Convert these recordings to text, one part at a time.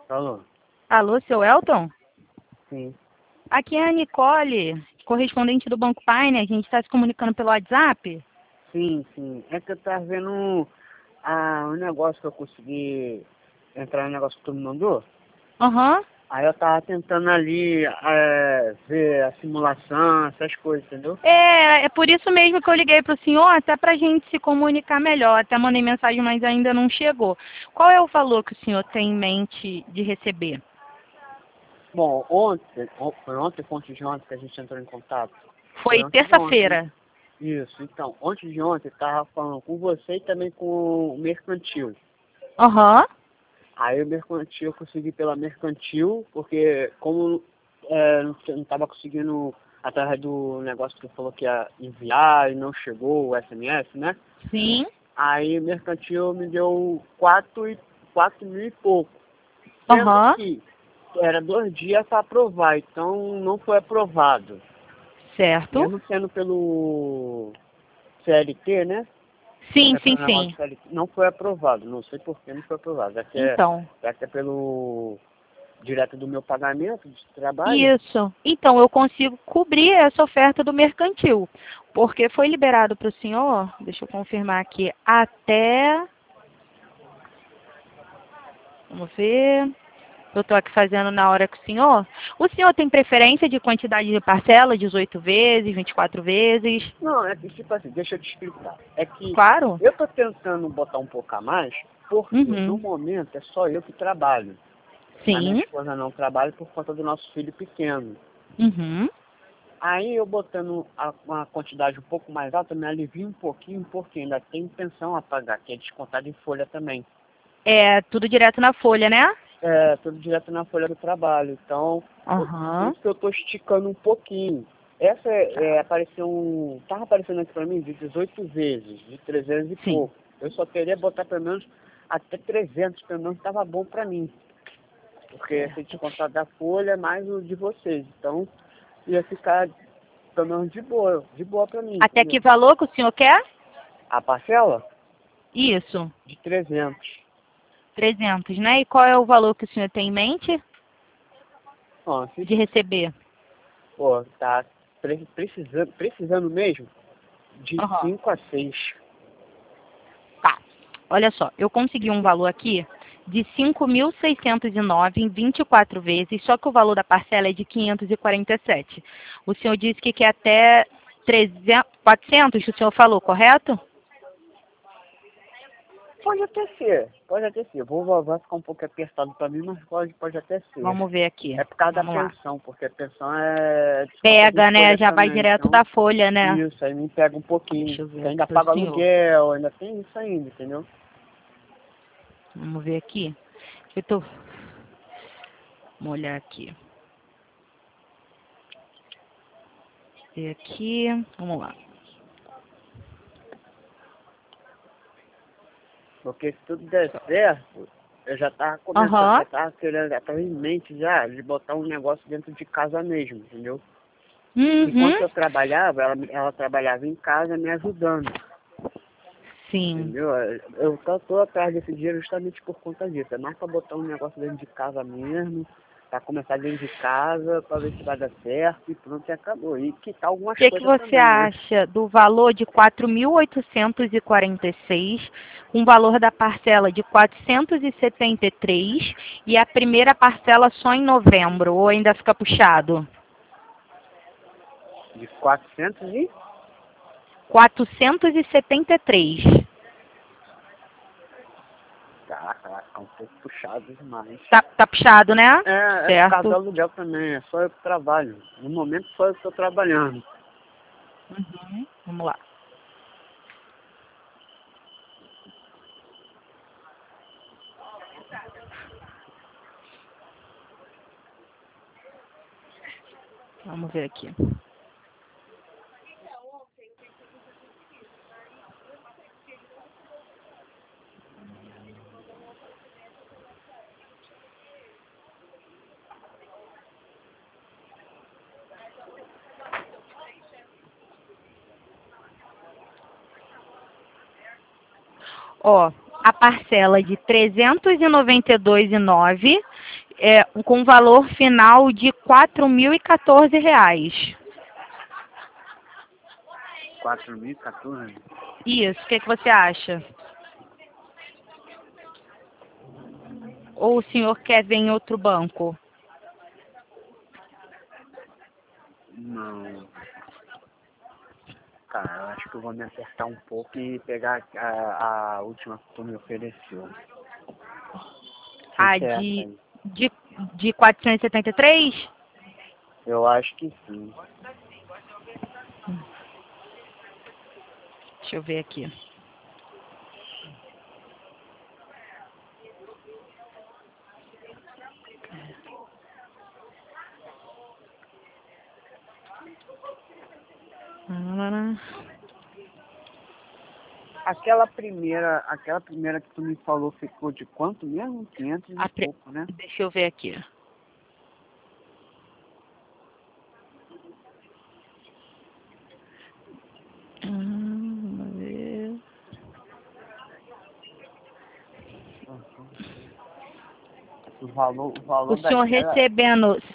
Alô? Alô, seu Elton? Sim. Aqui é a Nicole, correspondente do Banco Pioneer. A gente está se comunicando pelo WhatsApp. Sim, sim. É que eu tava vendo um negócio que eu consegui entrar no negócio que tu me mandou. Aham. Aí eu tava tentando ali ver a simulação, essas coisas, entendeu? É por isso mesmo que eu liguei para o senhor, até para a gente se comunicar melhor. Até mandei mensagem, mas ainda não chegou. Qual é o valor que o senhor tem em mente de receber? Bom, foi ontem, fonte de ontem que a gente entrou em contato. Foi Foi antes de ontem. terça-feira. Isso, então, antes de ontem eu tava falando com você e também com o mercantil. Aham. Aí o mercantil eu consegui pela mercantil, porque como não estava conseguindo através do negócio que falou que ia enviar e não chegou o SMS, né? Sim. Aí o mercantil me deu 4 mil e pouco. Sendo Aham. que era 2 dias para aprovar, então não foi aprovado. Certo. Mesmo sendo pelo CLT, né? Sim, É sim, pelo negócio sim. do CLT, não foi aprovado. Não sei por que não foi aprovado. Então. Já que é pelo direto do meu pagamento de trabalho. Isso. Então, eu consigo cobrir essa oferta do mercantil, porque foi liberado para o senhor, deixa eu confirmar aqui, até, vamos ver, eu estou aqui fazendo na hora com o senhor tem preferência de quantidade de parcela, 18 vezes, 24 vezes? Não, é que tipo assim, deixa eu te explicar. É que Claro. eu tô tentando botar um pouco a mais, porque no Uhum. momento é só eu que trabalho. A minha Sim. esposa não trabalha por conta do nosso filho pequeno. Uhum. Aí eu botando uma quantidade um pouco mais alta, me alivia um pouquinho, porque ainda tem pensão a pagar, que é descontado em folha também. É tudo direto na folha, né? É, tudo direto na folha do trabalho. Então, por Aham. isso que eu estou esticando um pouquinho. Tava aparecendo aqui para mim de 18 vezes, de 300 e Sim. pouco. Eu só queria botar pelo menos até 300, pelo menos estava bom para mim. Porque esse Certo. descontado da folha é mais o de vocês. Então, ia ficar pelo menos de boa para mim, Até que entendeu? valor que o senhor quer? A parcela Isso. de 300. 300, né? E qual é o valor que o senhor tem em mente Ó, se, de receber? pô, tá precisando mesmo de Aham. 5 a 6. Tá. Olha só, eu consegui um valor aqui de 5.609 em 24 vezes, só que o valor da parcela é de 547. O senhor disse que quer até 300, 400, o senhor falou, correto? Pode até ser. Vai ficar um pouco apertado para mim, mas pode até ser. Vamos ver aqui. É por causa da Vamos lá. pensão, porque a pensão é descontada em Pega, né? folha Já vai também, direto então da folha, né? isso aí me pega um pouquinho. Deixa eu Porque ver ainda aqui para o paga senhor. aluguel, ainda tem isso ainda, entendeu? Vamos ver aqui. Eu tô... Vamos olhar aqui. Ver aqui. Vamos lá. Porque se tudo der certo, eu já tava começando, Aham. já tava querendo, já tava em mente já de botar um negócio dentro de casa mesmo, entendeu? Uhum. Enquanto eu trabalhava, ela trabalhava em casa me ajudando, Sim. entendeu? Eu tô atrás desse dinheiro justamente por conta disso. É mais pra botar um negócio dentro de casa mesmo, pra começar dentro de casa, pra ver se vai dar certo e pronto, e acabou. E quitar O algumas que coisas você também, né? acha do valor de 4.846, um valor da parcela de 473 e a primeira parcela só em novembro, ou ainda fica puxado? De 400 e... 473. Caraca, vai ficar um pouco puxado demais. Tá puxado, né? É por causa do Certo. aluguel também, é só eu que trabalho. No momento só eu que estou trabalhando. Uhum. Vamos lá. Vamos ver aqui. Ó, a parcela de 392,9 com valor final de R$ 4.014. 4.014? Isso, o que você acha? Ou o senhor quer ver em outro banco? Não. Cara, eu acho que eu vou me acertar um pouco e pegar a última que tu me ofereceu. A Que é essa de, aí? de, de 473? Eu acho que sim. Deixa eu ver aqui. Aquela primeira que tu me falou ficou de quanto mesmo? 500 e pouco, né? Deixa eu ver aqui. Vamos ver. O valor O senhor daquela... recebendo R$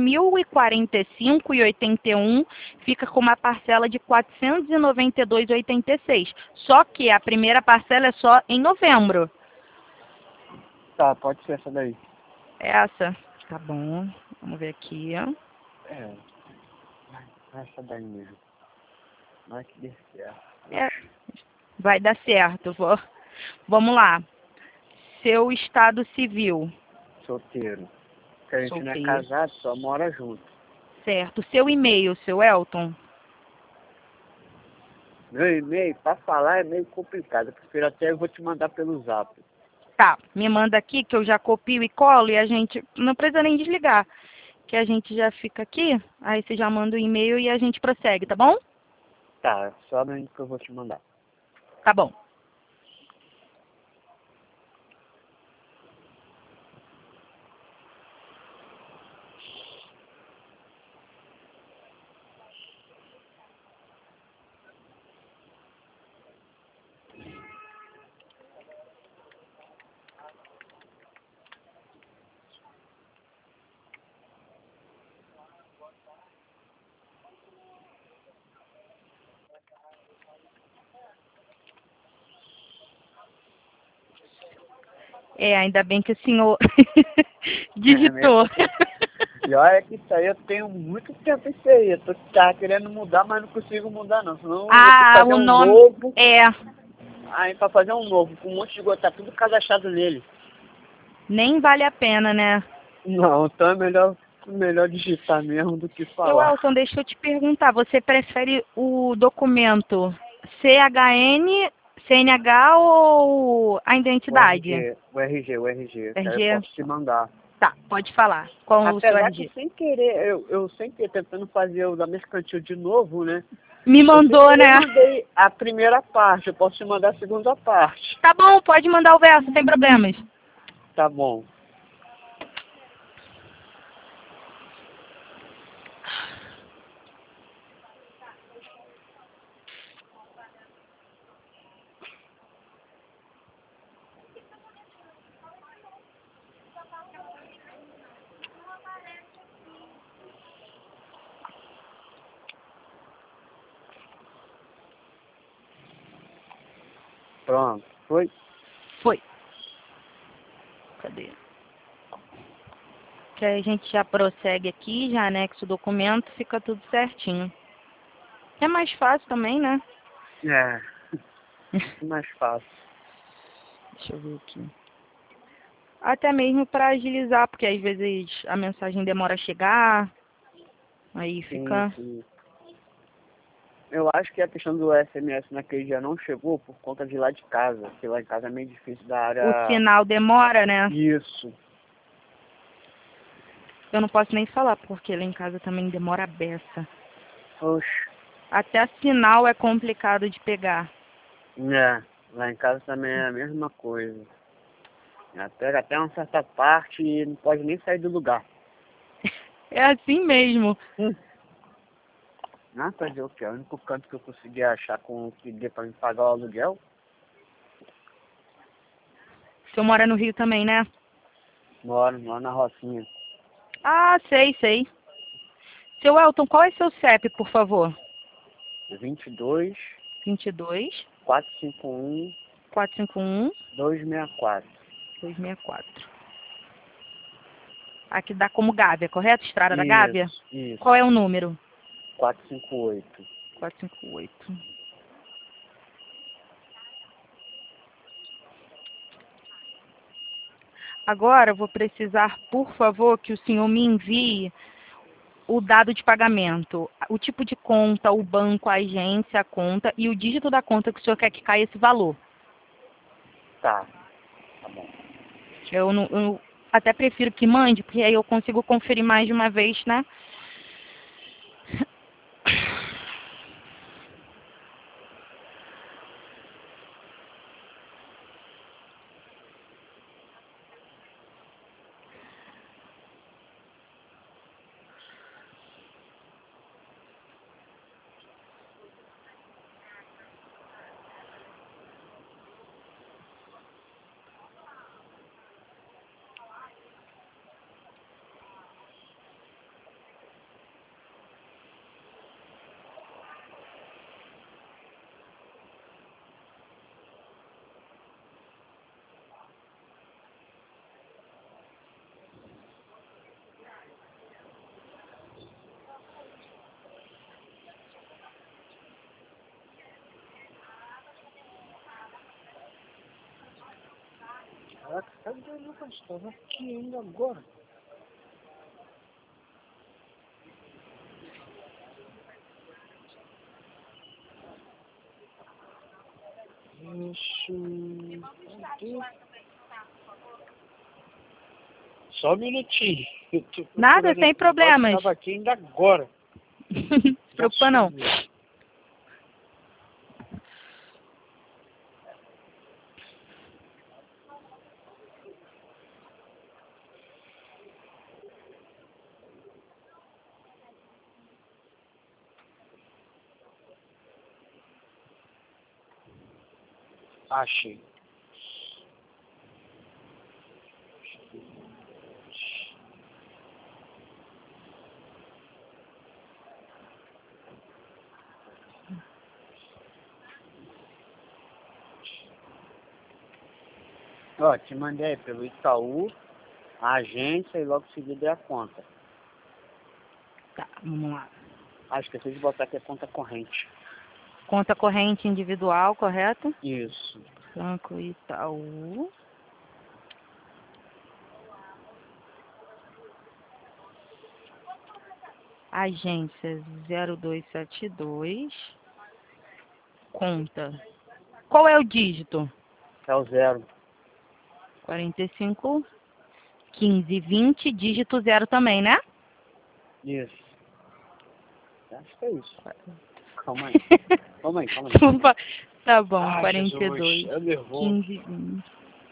5.045,81, fica com uma parcela de R$ 492,86. Só que a primeira parcela é só em novembro. Tá, pode ser essa daí. Essa. Tá bom. Vamos ver aqui. É, essa daí mesmo. Vai que dê certo. Vai dar certo. Vamos lá. Seu estado civil. Solteiro. Porque a gente não é Solteiro. casado, só mora junto. Certo. Seu e-mail, seu Elton. Meu e-mail, pra falar, é meio complicado. Eu prefiro até eu vou te mandar pelo zap. Tá, me manda aqui que eu já copio e colo e a gente não precisa nem desligar. Que a gente já fica aqui, aí você já manda o e-mail e a gente prossegue, tá bom? Tá, só no que eu vou te mandar. Tá bom. Ainda bem que o senhor digitou. E olha que isso aí eu tenho muito tempo isso aí. Eu tava querendo mudar, mas não consigo mudar não. Senão eu vou fazer O um nome novo. é. Aí pra fazer um novo, com um monte de gota, tá tudo cadastrado nele. Nem vale a pena, né? Não, então é melhor digitar mesmo do que falar. Elton, deixa eu te perguntar, você prefere o documento CHN, CNH ou a identidade? O RG. Aí eu RG? posso te mandar. Tá, pode falar. Qual o seu Apesar que RG? sem querer, eu sem querer tentando fazer o da mercantil de novo, né? Me Eu sem mandou, querer né? mandei a primeira parte, eu posso te mandar a segunda parte. Tá bom, pode mandar o verso, sem problemas. Tá bom. Pronto, foi? Foi. Cadê? Que aí a gente já prossegue aqui, já anexa o documento, fica tudo certinho. É mais fácil também, né? É, muito mais fácil. Deixa eu ver aqui. Até mesmo para agilizar, porque às vezes a mensagem demora a chegar, aí Sim, fica... sim. Eu acho que a questão do SMS naquele dia não chegou por conta de lá de casa, porque lá em casa é meio difícil da O área... sinal demora, né? Isso. Eu não posso nem falar, porque lá em casa também demora a beça. Oxe. Até sinal é complicado de pegar. É, lá em casa também é a mesma coisa. Pega até uma certa parte e não pode nem sair do lugar. É assim mesmo. Ah, fazer o quê? É o único canto que eu consegui achar com o que dê pra me pagar o aluguel. O senhor mora no Rio também, né? Moro na Rocinha. Ah, sei. Seu Elton, qual é seu CEP, por favor? 22 22 451 451 264. 264. Aqui dá como Gávea, correto? Estrada da Isso, Gávea? isso. Qual é o número? 458. 458. Agora eu vou precisar, por favor, que o senhor me envie o dado de pagamento, o tipo de conta, o banco, a agência, a conta e o dígito da conta que o senhor quer que caia esse valor. Tá bom. Eu até prefiro que mande, porque aí eu consigo conferir mais de uma vez, né? Caraca, cadê o Lucas? Estava aqui ainda agora. Isso. Cadê? Só um minutinho. Eu tô Nada, procurando sem esse negócio, problemas. estava aqui ainda agora. Não se preocupa não. Sumiu. Achei. Ó, te mandei pelo Itaú, a agência e logo em seguida é a conta. Tá, vamos lá. Ah, esqueci de botar aqui a conta corrente. Conta corrente individual, correto? Isso. Banco Itaú. Agência 0272. Conta. Qual é o dígito? É o 0. 45 15 20, dígito 0 também, né? Isso. Acho que é isso. Calma aí. Calma aí. Tá bom, Ai, 42 Jesus, eu nervoso. 15 20.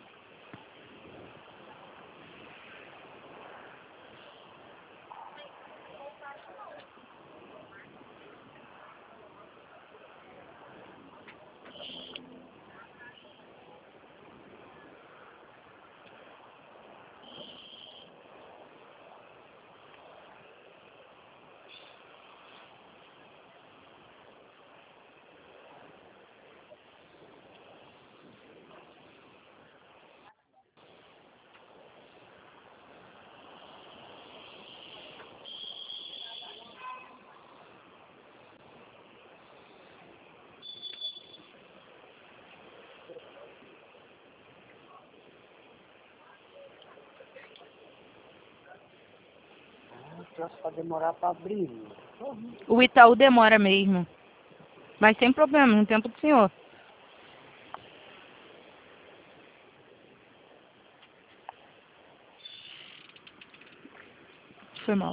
Pra demorar pra abrir. O Itaú demora mesmo. Mas sem problema, no tempo do senhor. Foi mal.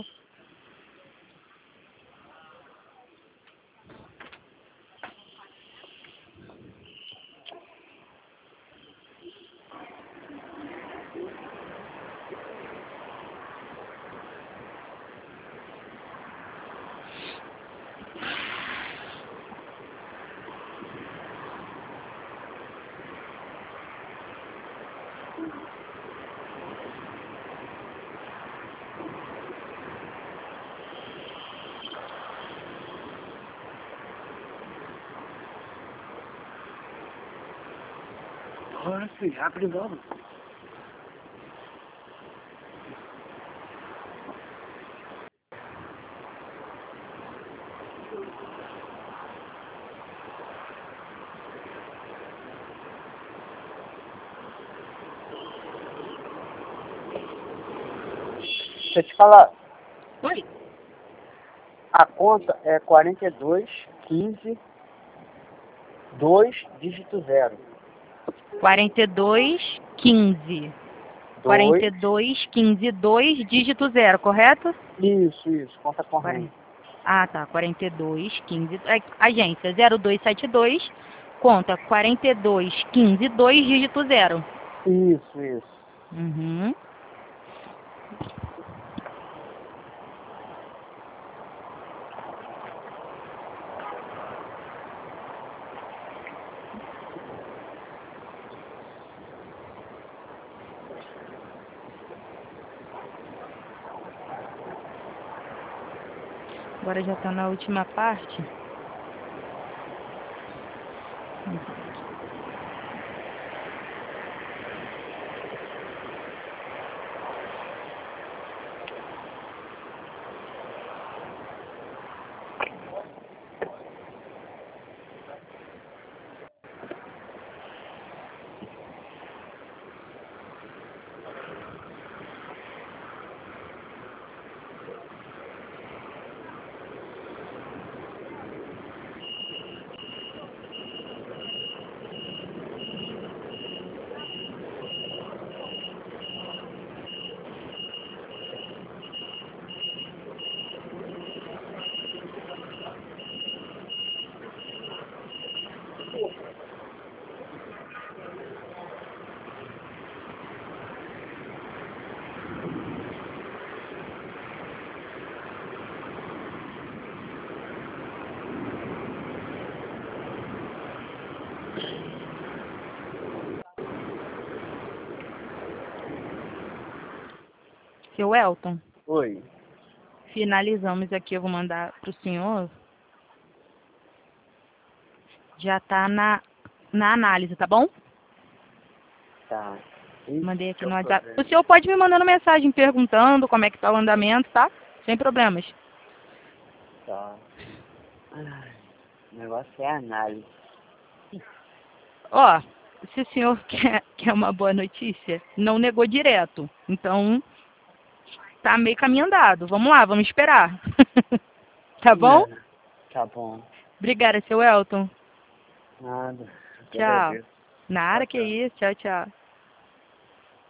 Bora, filho, abre logo. Deixa eu te falar, Oi. a conta é 42, 15, 2, dígito 0. 42, 15. 42, 15, 2, dígito 0, correto? Isso, conta corrente. Ah, tá. 42, 15. Agência 0272, conta 42, 15, 2, dígito 0. Isso. Uhum. Agora já está na última parte. Seu Elton, Oi. finalizamos aqui. Eu vou mandar para o senhor. Já está na análise, tá bom? Tá. Mandei aqui Deixa eu no WhatsApp. fazer. O senhor pode me mandando mensagem perguntando como é que está o andamento, tá? Sem problemas. Tá. Ai, o negócio é análise. Ó, se o senhor quer uma boa notícia, não negou direto. Então, tá meio caminho andado. Vamos lá, vamos esperar. Tá bom? É, tá bom. Obrigada, seu Elton. Nada. Eu que Tchau. agradeço. Nada que Tchau. isso. Tchau, tchau.